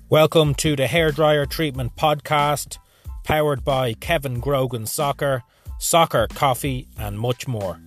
Welcome to the Hairdryer Treatment Podcast, powered by Kevin Grogan Soccer, Soccer Coffee and much more.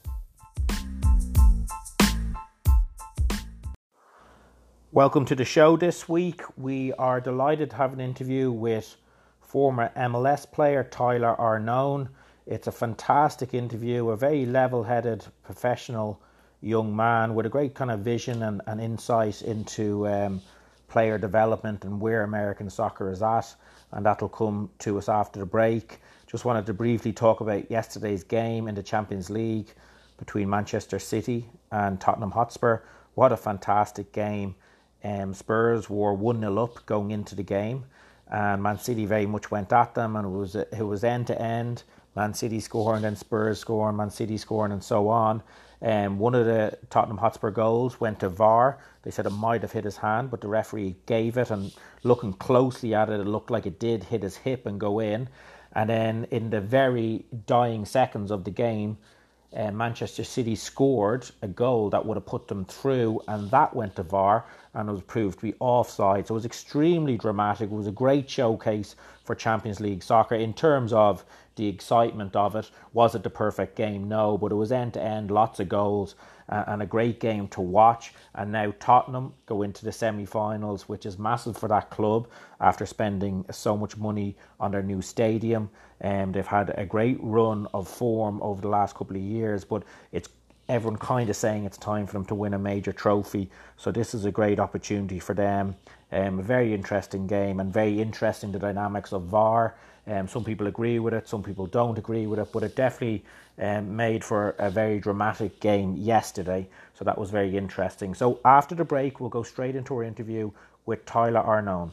Welcome to the show this week. We are delighted to have an interview with former MLS player Tyler Arnone. It's a fantastic interview, a very level-headed professional young man with a great kind of vision and insight into player development and where American soccer is at, and that'll come to us after the break. Just wanted to briefly talk about yesterday's game in the Champions League between Manchester City and Tottenham Hotspur. What a fantastic game. Spurs were 1-0 up going into the game, and Man City very much went at them, and it was end to end. Man City scoring, then Spurs scoring, Man City scoring, and so on. One of the Tottenham Hotspur goals went to VAR. They said it might have hit his hand, but the referee gave it, and looking closely at it, it looked like it did hit his hip and go in. And then in the very dying seconds of the game, Manchester City scored a goal that would have put them through, and that went to VAR, and it was proved to be offside. So it was extremely dramatic. It was a great showcase for Champions League soccer in terms of the excitement of it. Was it the perfect game? No, but it was end to end, lots of goals, and a great game to watch. And now Tottenham go into the semi-finals, which is massive for that club after spending so much money on their new stadium. They've had a great run of form over the last couple of years, but it's everyone kind of saying it's time for them to win a major trophy. So this is a great opportunity for them. A very interesting game, and very interesting the dynamics of VAR. Some people agree with it, some people don't agree with it, but it definitely made for a very dramatic game yesterday. So that was very interesting. So after the break, we'll go straight into our interview with Tyler Arnone.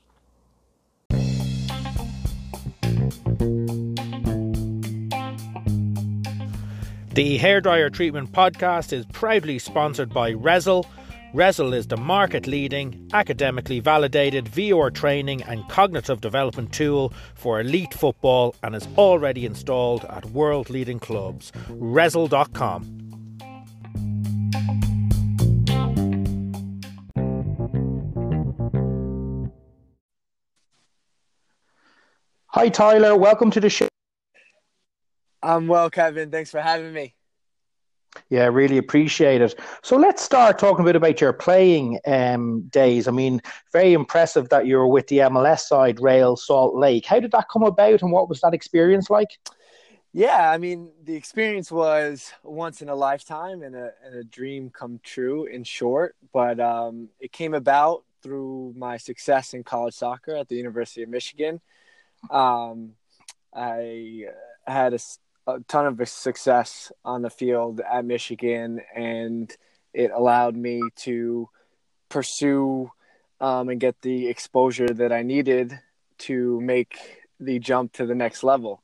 The Hairdryer Treatment Podcast is proudly sponsored by Rezel. Rezel is the market-leading, academically validated VR training and cognitive development tool for elite football and is already installed at world-leading clubs. Rezel.com. Hi Tyler, welcome to the show. I'm well, Kevin. Thanks for having me. Yeah, really appreciate it. So let's start talking a bit about your playing days. I mean, very impressive that you were with the MLS side, Real Salt Lake. How did that come about, and what was that experience like? Yeah, I mean, the experience was once in a lifetime and a dream come true, in short. But it came about through my success in college soccer at the University of Michigan. I had a ton of success on the field at Michigan, and it allowed me to pursue and get the exposure that I needed to make the jump to the next level.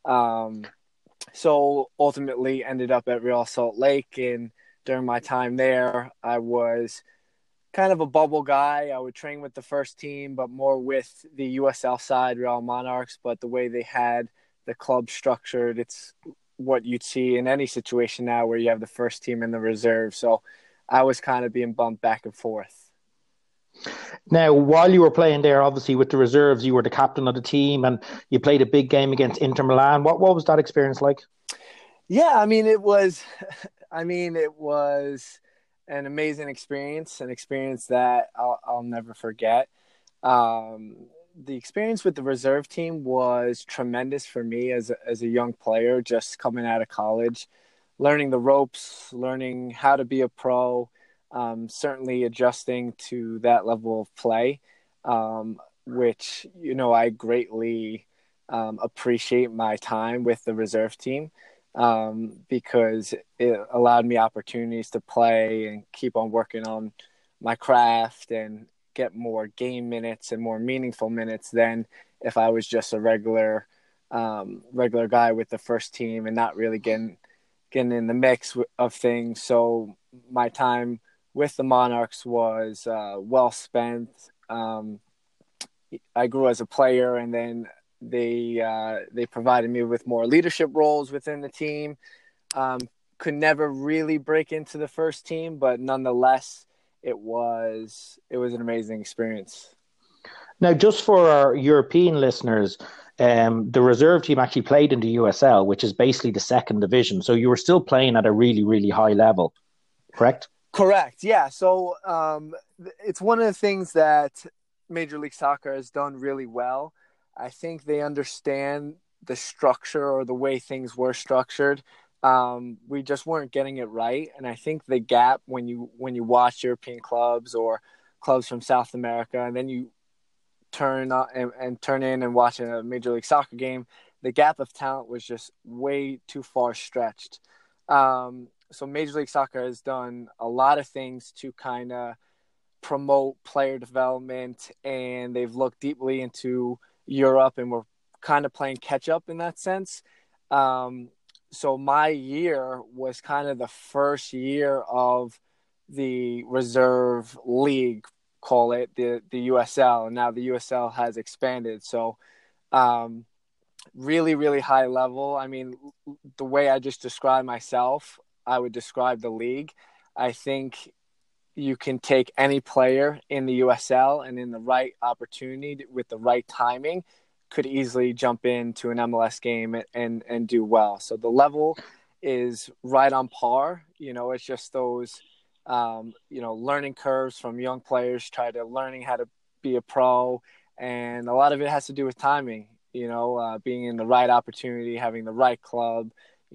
So ultimately ended up at Real Salt Lake, and during my time there, I was kind of a bubble guy. I would train with the first team, but more with the USL side, Real Monarchs. But the way they had the club structured, it's what you'd see in any situation now where you have the first team and the reserve. So I was kind of being bumped back and forth. Now, while you were playing there, obviously with the reserves, you were the captain of the team and you played a big game against Inter Milan. What was that experience like? Yeah, I mean, it was an amazing experience, an experience that I'll never forget. The experience with the reserve team was tremendous for me as a young player, just coming out of college, learning the ropes, learning how to be a pro, certainly adjusting to that level of play, which, I greatly appreciate my time with the reserve team because it allowed me opportunities to play and keep on working on my craft and get more game minutes and more meaningful minutes than if I was just a regular guy with the first team and not really getting in the mix of things. So my time with the Monarchs was well spent. I grew as a player, and then they provided me with more leadership roles within the team. Could never really break into the first team, but nonetheless, it was an amazing experience. Now, just for our European listeners, the reserve team actually played in the USL, which is basically the second division. So you were still playing at a really, really high level, correct? Correct. Yeah. So it's one of the things that Major League Soccer has done really well. I think they understand the structure or the way things were structured. We just weren't getting it right, and I think the gap when you watch European clubs or clubs from South America, and then you turn on and turn in and watch a Major League Soccer game, the gap of talent was just way too far stretched. So Major League Soccer has done a lot of things to kind of promote player development, and they've looked deeply into Europe, and we're kind of playing catch up in that sense. Um, so my year was kind of the first year of the reserve league, call it the USL, and now the USL has expanded. So um, really, really high level. I mean, the way I just described myself, I would describe the league. I think you can take any player in the USL and in the right opportunity with the right timing could easily jump into an MLS game and do well. So the level is right on par. It's just those learning curves from young players try to learning how to be a pro, and a lot of it has to do with timing. Being in the right opportunity, having the right club,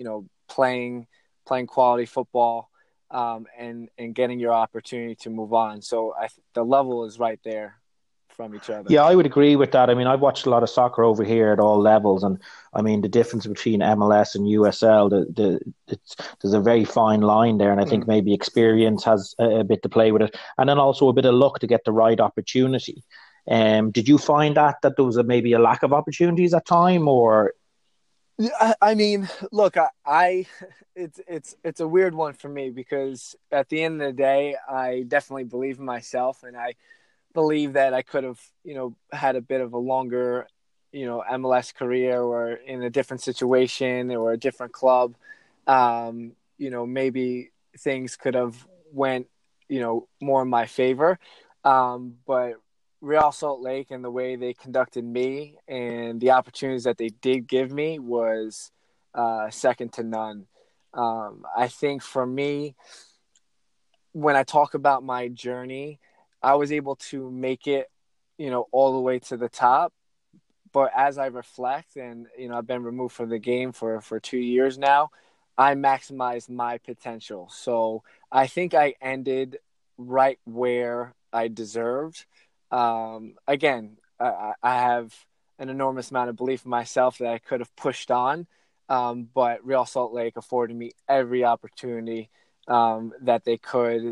playing quality football, and getting your opportunity to move on. So the level is right there from each other. Yeah, I would agree with that. I mean, I've watched a lot of soccer over here at all levels, and I mean, the difference between MLS and USL, there's a very fine line there, and I think Mm. maybe experience has a bit to play with it, and then also a bit of luck to get the right opportunity. Did you find that there was maybe a lack of opportunities at time, or Yeah, I mean, look, it's a weird one for me because at the end of the day, I definitely believe in myself, and I believe that I could have, had a bit of a longer, MLS career or in a different situation or a different club. Maybe things could have went, more in my favor. But Real Salt Lake and the way they conducted me and the opportunities that they did give me was second to none. I think for me, when I talk about my journey, I was able to make it, all the way to the top. But as I reflect, and I've been removed from the game for 2 years now, I maximized my potential. So I think I ended right where I deserved. Again, I have an enormous amount of belief in myself that I could have pushed on, but Real Salt Lake afforded me every opportunity that they could.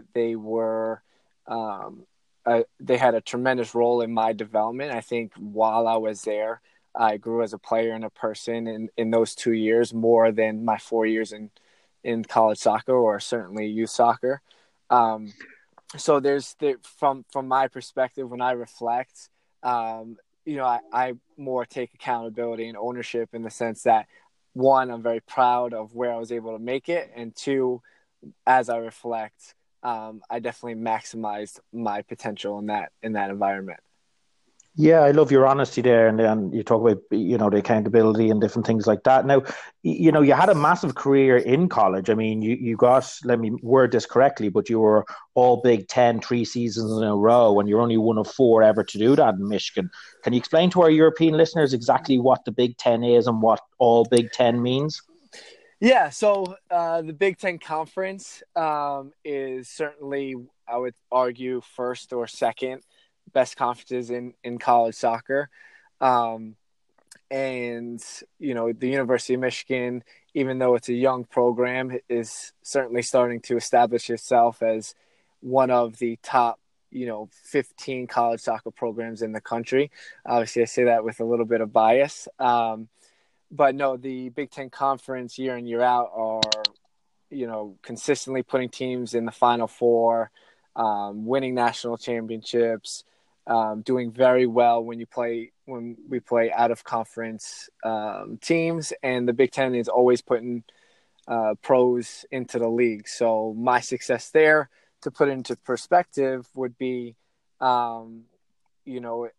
They had a tremendous role in my development. I think while I was there, I grew as a player and a person in those 2 years more than my 4 years in college soccer or certainly youth soccer. Um, so from my perspective, when I reflect, I more take accountability and ownership in the sense that one, I'm very proud of where I was able to make it, and two, as I reflect, I definitely maximized my potential in that environment. yeah, I love your honesty there, and you talk about the accountability and different things like that. Now, you had a massive career in college. I mean, you got, let me word this correctly, but you were all Big Ten 3 seasons in a row, and you're only one of four ever to do that in Michigan. Can you explain to our European listeners exactly what the Big Ten is and what all Big Ten means? Yeah, so the Big Ten Conference is certainly, I would argue, first or second best conferences in college soccer. Um, and, the University of Michigan, even though it's a young program, is certainly starting to establish itself as one of the top, 15 college soccer programs in the country. Obviously, I say that with a little bit of bias. But no, the Big Ten Conference year in year out are consistently putting teams in the Final Four, winning national championships, doing very well when we play out of conference teams, and the Big Ten is always putting pros into the league. So my success there, to put into perspective, would be, um, you know,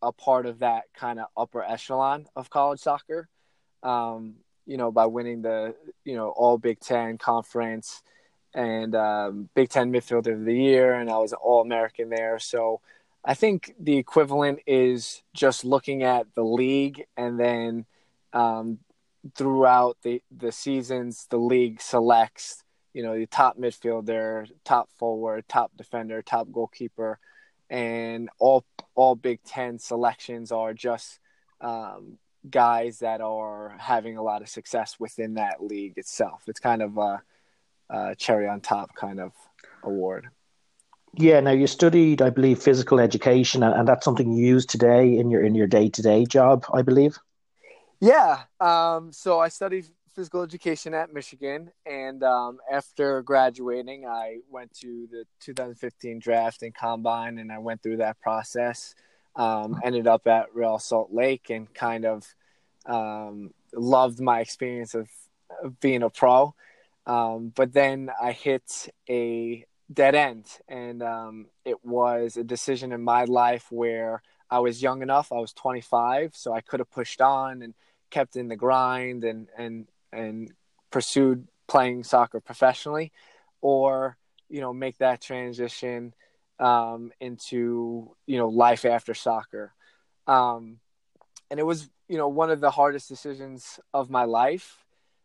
a part of that kind of upper echelon of college soccer. By winning the All Big Ten conference and Big Ten midfielder of the year, and I was an All American there. So I think the equivalent is just looking at the league, and then throughout the seasons, the league selects the top midfielder, top forward, top defender, top goalkeeper, and all Big Ten selections are just guys that are having a lot of success within that league itself. It's kind of a cherry on top kind of award. Yeah, now you studied, I believe, physical education, and that's something you use today in your day-to-day job, I believe. Yeah. So I studied physical education at Michigan, and after graduating, I went to the 2015 draft and combine, and I went through that process. Ended up at Real Salt Lake, and kind of loved my experience of being a pro. But then I hit a dead end, and it was a decision in my life where I was young enough. I was 25, so I could have pushed on and kept in the grind and pursued playing soccer professionally, or make that transition into life after soccer. And it was one of the hardest decisions of my life.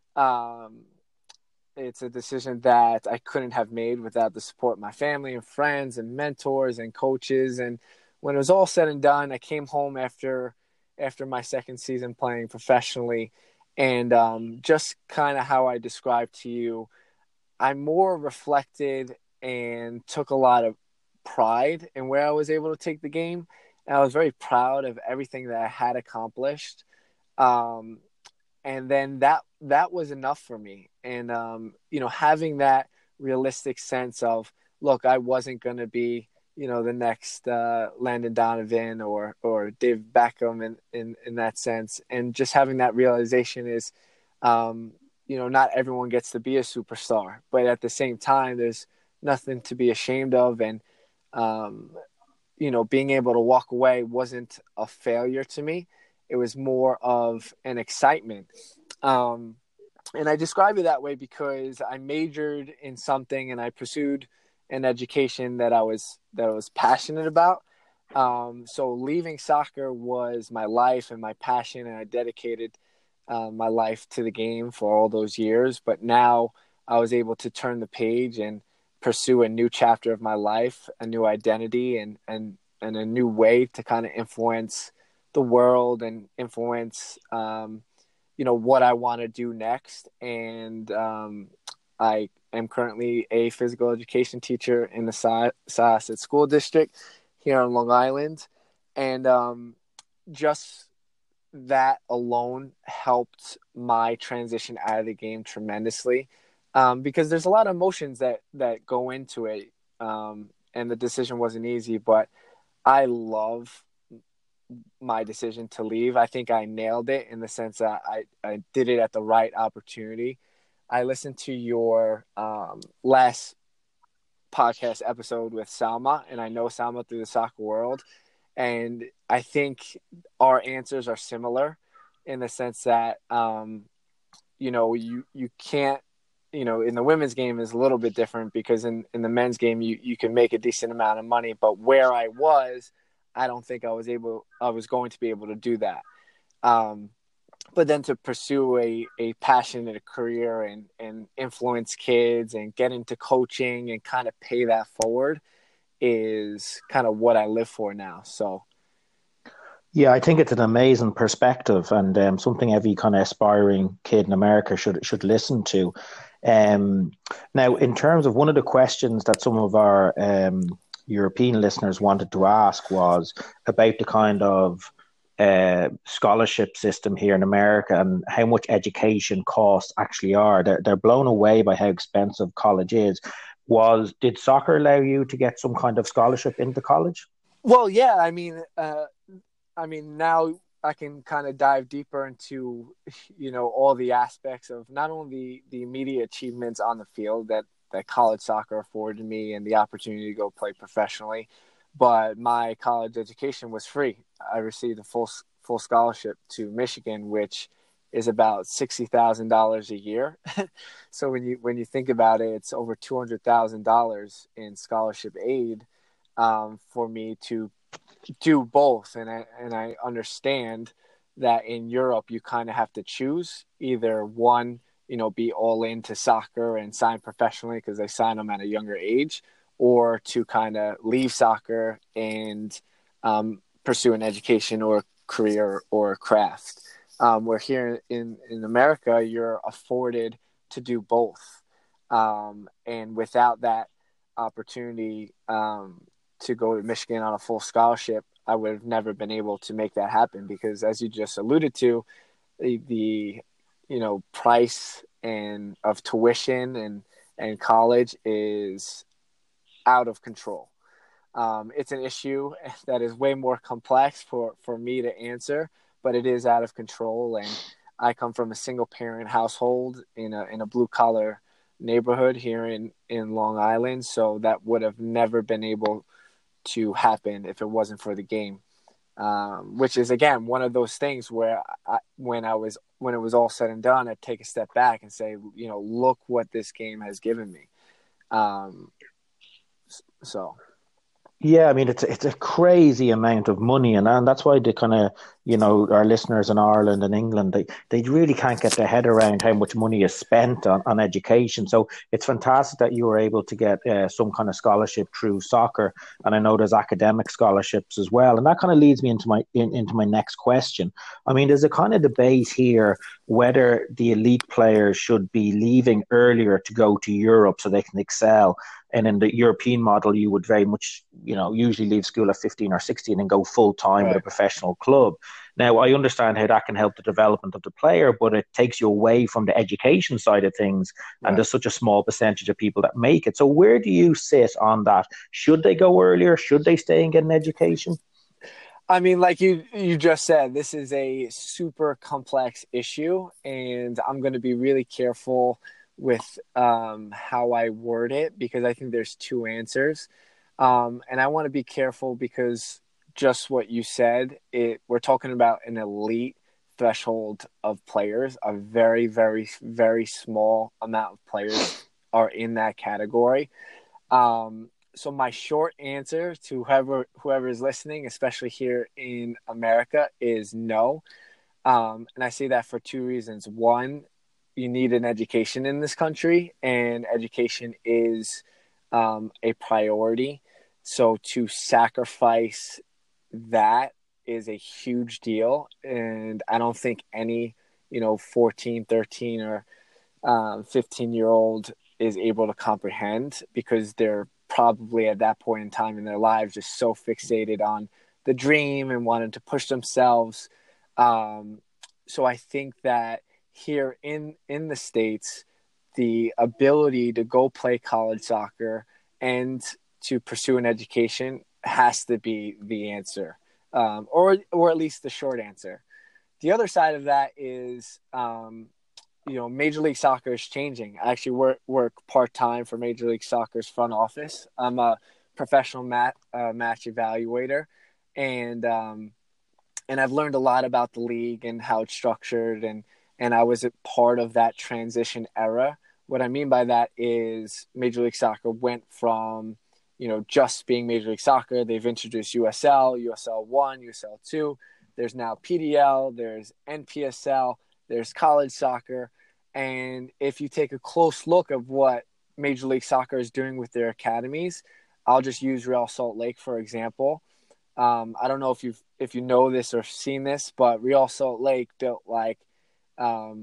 It's a decision that I couldn't have made without the support of my family and friends and mentors and coaches. And when it was all said and done, I came home after my second season playing professionally, and just kind of how I described to you, I more reflected and took a lot of pride in where I was able to take the game. And I was very proud of everything that I had accomplished. And then that was enough for me. And, having that realistic sense of, look, I wasn't going to be, the next Landon Donovan or Dave Beckham in that sense. And just having that realization is, not everyone gets to be a superstar, but at the same time, there's nothing to be ashamed of. And, being able to walk away wasn't a failure to me. It was more of an excitement. And I describe it that way because I majored in something and I pursued an education that I was passionate about. So leaving soccer was my life and my passion, and I dedicated my life to the game for all those years. But now I was able to turn the page and pursue a new chapter of my life, a new identity, and a new way to kind of influence the world and influence, what I want to do next. And I am currently a physical education teacher in the Syosset School District here on Long Island. And just that alone helped my transition out of the game tremendously, because there's a lot of emotions that go into it. And the decision wasn't easy, but I love my decision to leave. I think I nailed it in the sense that I did it at the right opportunity. I listened to your last podcast episode with Salma, and I know Salma through the soccer world. And I think our answers are similar in the sense that, you can't, in the women's game is a little bit different because in the men's game, you can make a decent amount of money, but where I was, I don't think I was going to be able to do that. But then to pursue a passionate career and influence kids and get into coaching and kind of pay that forward is kind of what I live for now. So, yeah, I think it's an amazing perspective, and something every kind of aspiring kid in America should listen to. Now, in terms of one of the questions that some of our European listeners wanted to ask was about the kind of scholarship system here in America and how much education costs actually are. They're blown away by how expensive college is. Did soccer allow you to get some kind of scholarship into college? Well, yeah, I mean, now I can kind of dive deeper into, all the aspects of not only the immediate achievements on the field that college soccer afforded me and the opportunity to go play professionally, but my college education was free. I received a full scholarship to Michigan, which is about $60,000 a year. So when you think about it, it's over $200,000 in scholarship aid for me to do both. And I understand that in Europe you kind of have to choose either one, be all into soccer and sign professionally because they sign them at a younger age, or to kind of leave soccer and pursue an education or career or craft. Where here in America, you're afforded to do both. And without that opportunity to go to Michigan on a full scholarship, I would have never been able to make that happen because, as you just alluded to, the price and of tuition and college is out of control. It's an issue that is way more complex for me to answer, but it is out of control. And I come from a single parent household in a blue collar neighborhood here in Long Island. So that would have never been able to happen if it wasn't for the game. Which is, again, one of those things where when it was all said and done, I'd take a step back and say, look what this game has given me. So. Yeah, I mean it's a crazy amount of money, and that's why the kind of our listeners in Ireland and England they really can't get their head around how much money is spent on education. So it's fantastic that you were able to get some kind of scholarship through soccer, and I know there's academic scholarships as well. And that kind of leads me into my next question. I mean, there's a kind of debate here whether the elite players should be leaving earlier to go to Europe so they can excel. And in the European model, you would very much, usually leave school at 15 or 16 and go full time with a professional club. Now, I understand how that can help the development of the player, but it takes you away from the education side of things. Right. And there's such a small percentage of people that make it. So where do you sit on that? Should they go earlier? Should they stay and get an education? I mean, like you just said, this is a super complex issue, and I'm going to be really careful with how I word it because I think there's two answers. And I want to be careful because just what you said, we're talking about an elite threshold of players. A very, very, very small amount of players are in that category. So my short answer to whoever is listening, especially here in America, is no. And I say that for two reasons. One, you need an education in this country, and education is a priority. So to sacrifice that is a huge deal. And I don't think any, 14, 13, or 15-year-old is able to comprehend because they're probably at that point in time in their lives just so fixated on the dream and wanted to push themselves. So I think that here in the States, the ability to go play college soccer and to pursue an education has to be the answer, or at least the short answer. The other side of that is, Major League Soccer is changing. I actually work part-time for Major League Soccer's front office. I'm a professional match evaluator, and I've learned a lot about the league and how it's structured, and I was a part of that transition era. What I mean by that is Major League Soccer went from, just being Major League Soccer. They've introduced USL, USL 1, USL 2. There's now PDL, there's NPSL, there's college soccer. And if you take a close look of what Major League Soccer is doing with their academies, I'll just use Real Salt Lake, for example. I don't know if you know this or seen this, but Real Salt Lake built a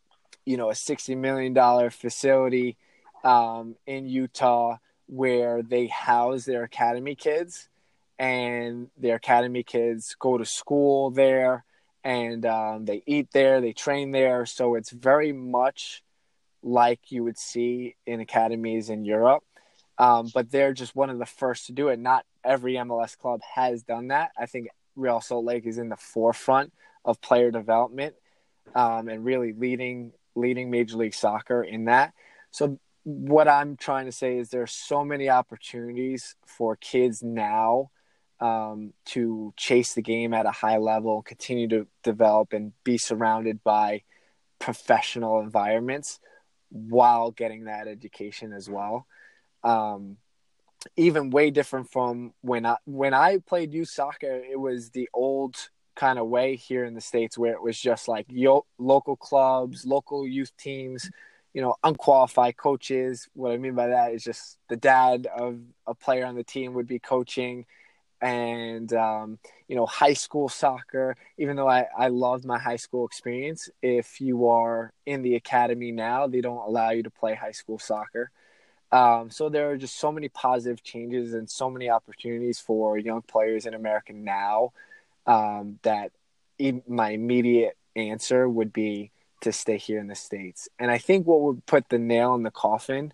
$60 million facility in Utah where they house their academy kids, and their academy kids go to school there, and they eat there, they train there. So it's very much like you would see in academies in Europe. But they're just one of the first to do it. Not every MLS club has done that. I think Real Salt Lake is in the forefront of player development and really leading Major League Soccer in that. So what I'm trying to say is there's so many opportunities for kids now to chase the game at a high level, continue to develop, and be surrounded by professional environments while getting that education as well. Um, Even way different from when I played youth soccer. It was the old kind of way here in the States, where it was just like local clubs, local youth teams, unqualified coaches. What I mean by that is just the dad of a player on the team would be coaching, and high school soccer. Even though I loved my high school experience, if you are in the academy now, they don't allow you to play high school soccer. So there are just so many positive changes and so many opportunities for young players in America now, that my immediate answer would be to stay here in the States. And I think what would put the nail in the coffin,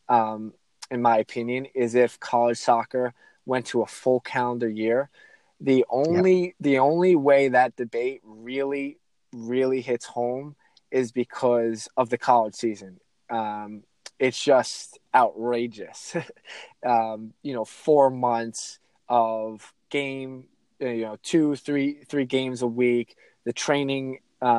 in my opinion, is if college soccer went to a full calendar year. The Yeah. only way that debate really, really hits home is because of the college season. It's just outrageous. 4 months of game, two, three games a week. The training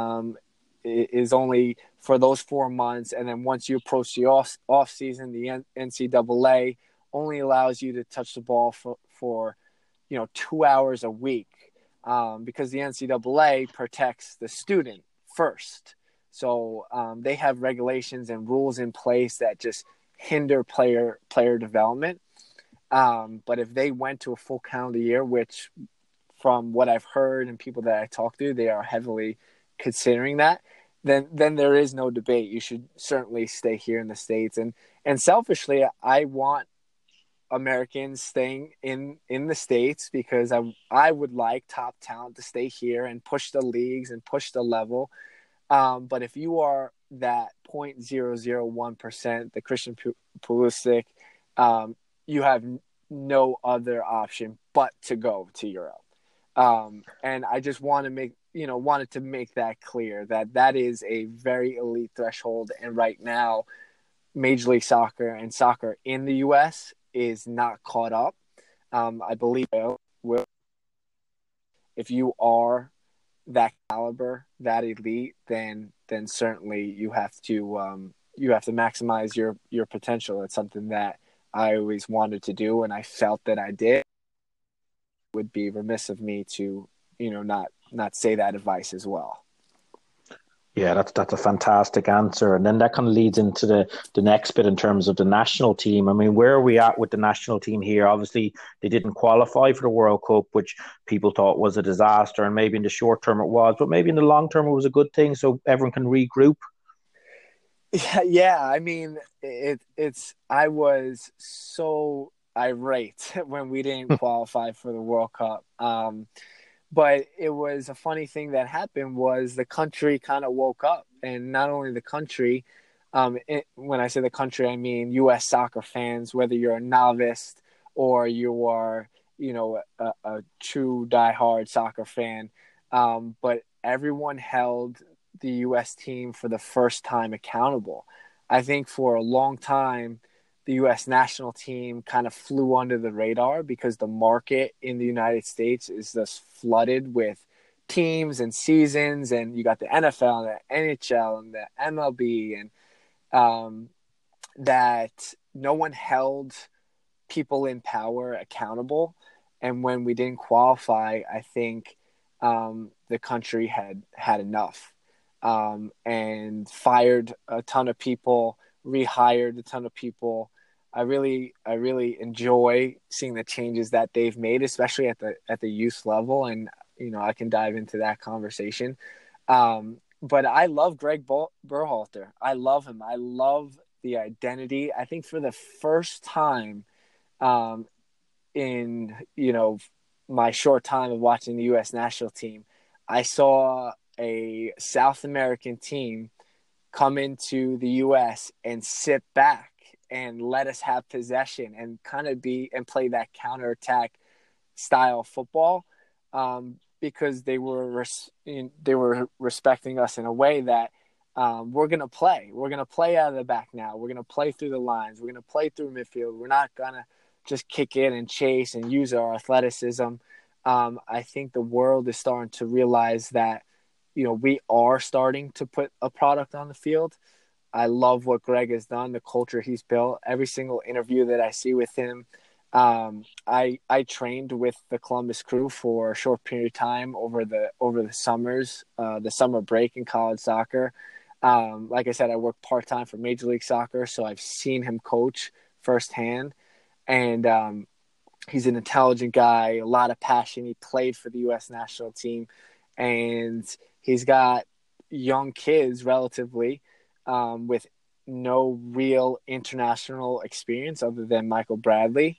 is only for those 4 months, and then once you approach the off season, the NCAA only allows you to touch the ball for 2 hours a week, because the NCAA protects the student first. So they have regulations and rules in place that just hinder player development. But if they went to a full calendar year, which from what I've heard and people that I talk to, they are heavily considering that, then there is no debate. You should certainly stay here in the States. And selfishly, I want Americans staying in the States, because I would like top talent to stay here and push the leagues and push the level. But if you are that 0.001%, the Christian Pulisic, you have no other option but to go to Europe. And I just wanted to make that clear, that is a very elite threshold. And right now, Major League Soccer and soccer in the U.S. is not caught up. I believe if you are that caliber, that elite, then certainly you have to maximize your potential. It's something that I always wanted to do, and I felt that I did. It would be remiss of me to not say that advice as well. Yeah, that's a fantastic answer. And then that kind of leads into the next bit in terms of the national team. I mean, where are we at with the national team here? Obviously, they didn't qualify for the World Cup, which people thought was a disaster. And maybe in the short term it was, but maybe in the long term it was a good thing, so everyone can regroup. Yeah. I mean, it's. I was so irate when we didn't qualify for the World Cup. But it was a funny thing that happened was the country kind of woke up, and not only the country. When I say the country, I mean U.S. soccer fans, whether you're a novice or you are, a true diehard soccer fan. But everyone held the U.S. team for the first time accountable. I think for a long time, the U.S. national team kind of flew under the radar because the market in the United States is just flooded with teams and seasons, and you got the NFL and the NHL and the MLB, and that no one held people in power accountable. And when we didn't qualify, I think the country had enough, and fired a ton of people, rehired a ton of people. I really enjoy seeing the changes that they've made, especially at the youth level, and I can dive into that conversation. But I love Greg Berhalter. I love him. I love the identity. I think for the first time, in my short time of watching the U.S. national team, I saw a South American team come into the U.S. and sit back and let us have possession and kind of play that counterattack style football, because they were respecting us in a way that we're going to play. We're going to play out of the back now. We're going to play through the lines. We're going to play through midfield. We're not going to just kick in and chase and use our athleticism. I think the world is starting to realize that, we are starting to put a product on the field. I love what Greg has done, the culture he's built. Every single interview that I see with him, I trained with the Columbus Crew for a short period of time over the summers, the summer break in college soccer. Like I said, I work part-time for Major League Soccer, so I've seen him coach firsthand. And he's an intelligent guy, a lot of passion. He played for the U.S. national team, and he's got young kids relatively with no real international experience other than Michael Bradley.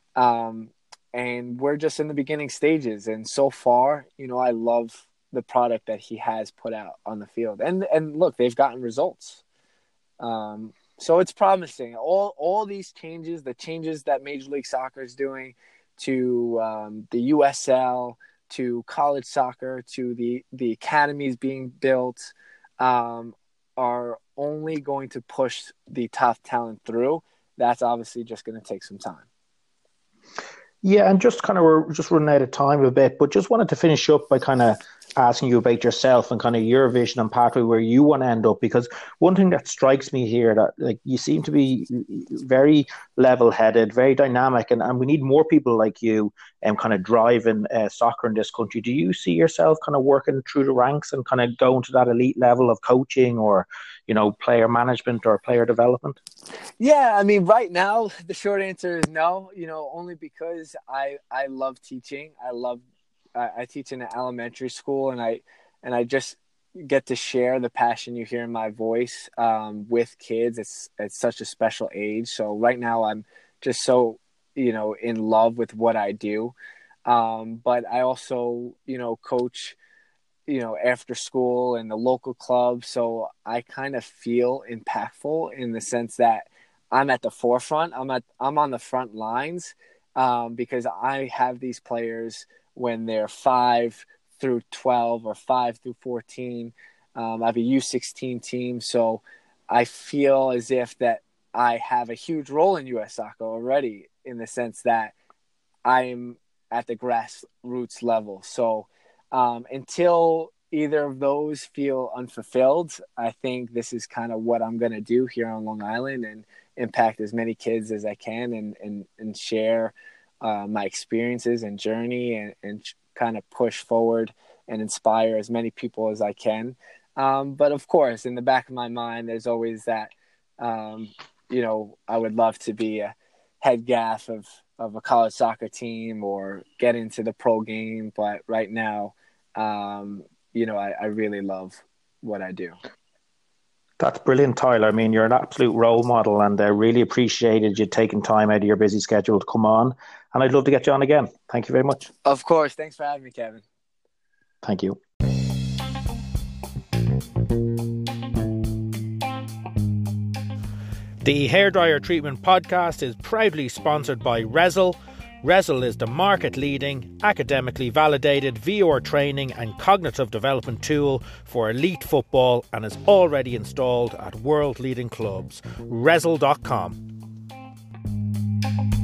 And we're just in the beginning stages. And so far, I love the product that he has put out on the field. And look, they've gotten results. So it's promising. All these changes, the changes that Major League Soccer is doing to the USL, to college soccer, to the academies being built, are only going to push the top talent through. That's obviously just going to take some time. Yeah, and we're just running out of time a bit, but just wanted to finish up by kind of asking you about yourself and kind of your vision and pathway where you want to end up. Because one thing that strikes me here, that like you seem to be very level-headed, very dynamic, and we need more people like you kind of driving soccer in this country. Do you see yourself kind of working through the ranks and kind of going to that elite level of coaching or, player management or player development? Yeah, I mean, right now, the short answer is no, only because I love teaching. I teach in an elementary school, and I just get to share the passion you hear in my voice with kids. It's such a special age. So right now I'm just so, in love with what I do. But I also, coach, after school and the local club. So I kind of feel impactful in the sense that I'm at the forefront. I'm on the front lines because I have these players when they're 5 through 12 or 5 through 14. I have a U16 team, so I feel as if that I have a huge role in U.S. soccer already in the sense that I'm at the grassroots level. So until either of those feel unfulfilled, I think this is kind of what I'm going to do here on Long Island and impact as many kids as I can and share my experiences and journey and kind of push forward and inspire as many people as I can. But of course, in the back of my mind, there's always that, I would love to be a head gaff of a college soccer team or get into the pro game. But right now, I really love what I do. That's brilliant, Tyler. I mean, you're an absolute role model, and I really appreciated you taking time out of your busy schedule to come on. And I'd love to get you on again. Thank you very much. Of course. Thanks for having me, Kevin. Thank you. The Hairdryer Treatment Podcast is proudly sponsored by Rezel. Rezel is the market-leading, academically validated VR training and cognitive development tool for elite football and is already installed at world-leading clubs. Rezel.com.